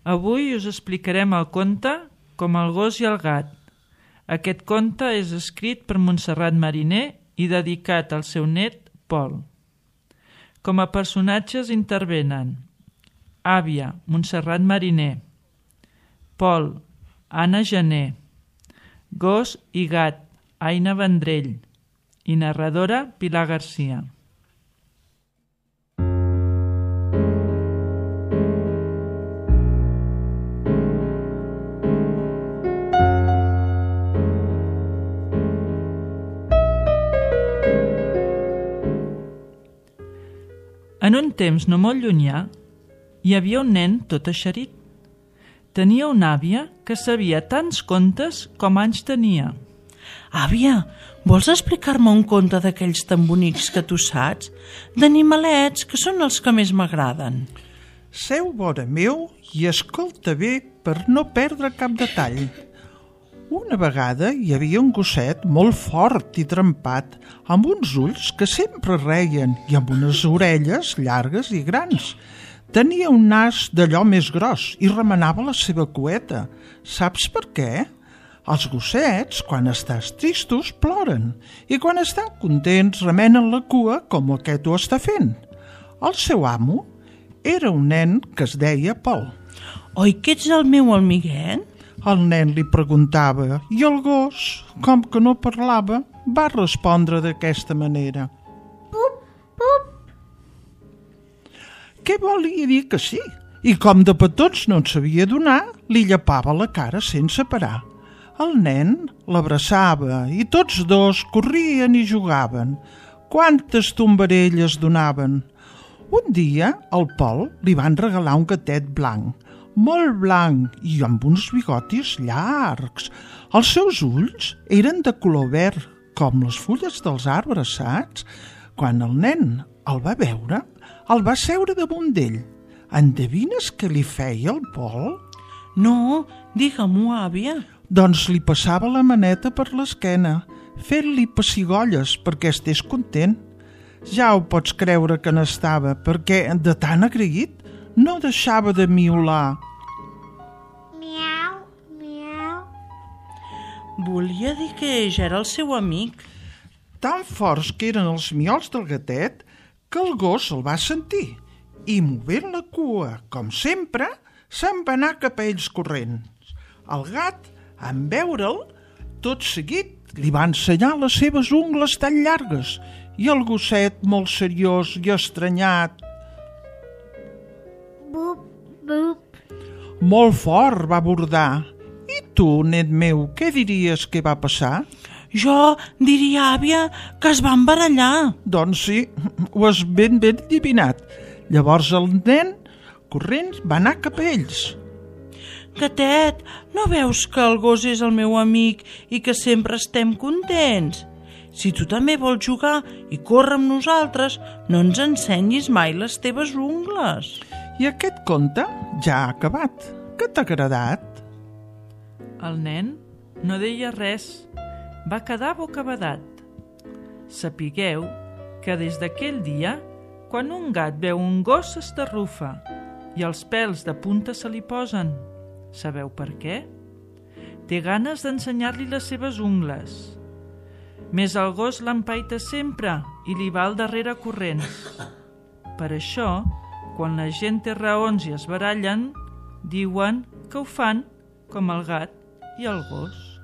Avui us explicarem el conte Com el gos i el gat. Aquest conte és escrit per Montserrat Mariner i dedicat al seu net Pol. Com a personatges intervenen àvia, Montserrat Mariner; Pol, Anna Gené; gos i gat, Aina Vendrell; i narradora, Pilar Garcia. En un temps no molt llunyà, hi havia un nen tot eixerit. Tenia una àvia que sabia tants contes com anys tenia. Àvia, vols explicar-me un conte d'aquells tan bonics que tu saps? D'animalets, que són els que més m'agraden. Seu vora meu i escolta bé per no perdre cap detall. Una vegada hi havia un gosset molt fort i trempat, amb uns ulls que sempre reien i amb unes orelles llargues i grans. Tenia un nas d'allò més gros i remenava la seva cueta. Saps per què? Els gossets, quan estàs tristos, ploren, i quan estan contents remenen la cua com aquest ho està fent. El seu amo era un nen que es deia Pol. Oi que ets el meu amiguet? El nen li preguntava i el gos, com que no parlava, va respondre d'aquesta manera. Pup, pup. Què volia dir que sí? I com de petons no en sabia donar, li llepava la cara sense parar. El nen l'abraçava i tots dos corrien i jugaven. Quantes tombarelles donaven! Un dia al Pol li van regalar un gatet blanc, molt blanc i amb uns bigotis llargs. Els seus ulls eren de color verd, com les fulles dels arbres, saps? Quan el nen el va veure, el va seure damunt d'ell. Endevines què li feia el Pol? No, digue-m'ho, àvia. Doncs li passava la maneta per l'esquena, fent-li pessigolles perquè estés content. Ja ho pots creure que n'estava, perquè de tan agraït no deixava de miaular. Miau, miau. Volia dir que ell era el seu amic. Tan forts que eren els miols del gatet que el gos el va sentir i, movent la cua, com sempre, se'n va anar cap a ells corrents. El gat, en veure'l, tot seguit li va ensenyar les seves ungles tan llargues i el gosset, molt seriós i estranyat, Bup, bup. molt fort va bordar. I tu, net meu, què diries que va passar? Jo diria, àvia, que es van barallar. Doncs sí, ho has ben adivinat. Llavors el nen, corrents, va anar cap a ells. Gatet, no veus que el gos és el meu amic i que sempre estem contents? Si tu també vols jugar i córrer amb nosaltres, no ens ensenyis mai les teves ungles. I aquest conte ja ha acabat. Què t'ha agradat? El nen no deia res, va quedar bocabadat. Sapigueu que des d'aquell dia, quan un gat veu un gos s'estarrufa i els pèls de punta se li posen. Sabeu per què? Té ganes d'ensenyar-li les seves ungles. Més el gos l'empaita sempre i li va al darrere corrents. Per això, quan la gent té raons i es barallen, diuen que ho fan com el gat i el gos.